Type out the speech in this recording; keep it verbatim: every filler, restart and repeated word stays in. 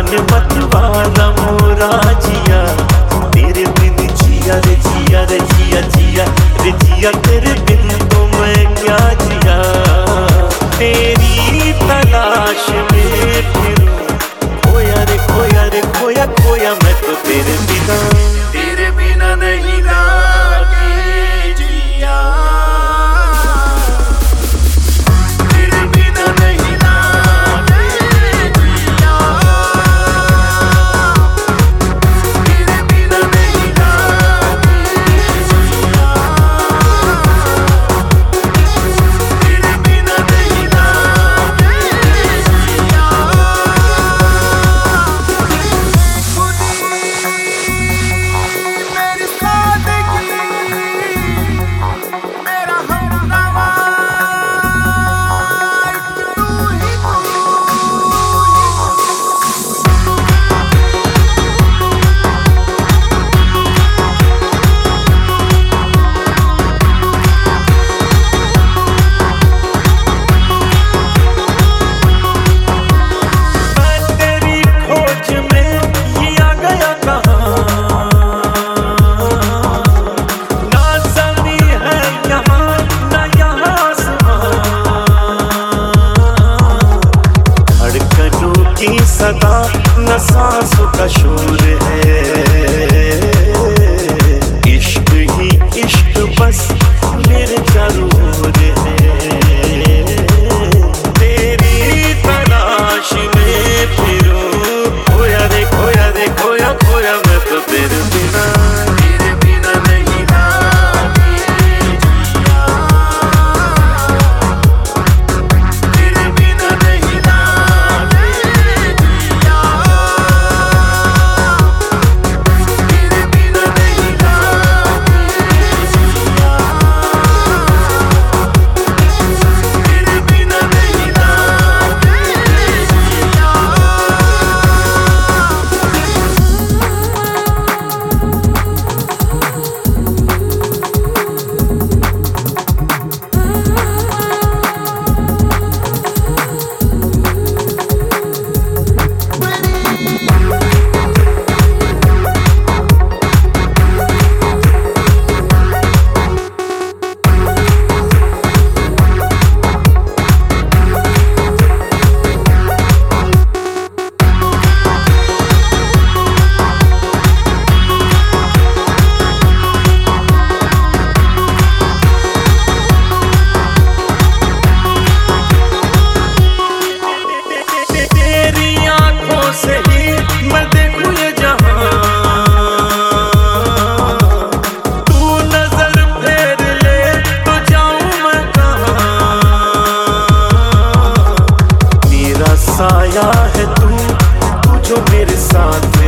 जान मत वाला मोरा जिया, तेरे बिन जिया रे जिया रे जिया जिया रे जिया, तेरे बिन तो मैं क्या जिया। तेरी तलाश में फिरूं, खोया रे खोया रे खोया खोया मैं तो तेरे बिना, तेरे बिना नहीं लागे जिया। सदा न सांसों का शोर है, इश्क ही इश्क बस मेरे चारों ओर है। तेरी तलाश में फिरूं, खोया रे खोया रे खोया खोया मैं तो तेरे बिना, तेरे बिना नहीं लागे जिया। तेरे बिना नहीं लागे साया है तू, तू जो मेरे साथ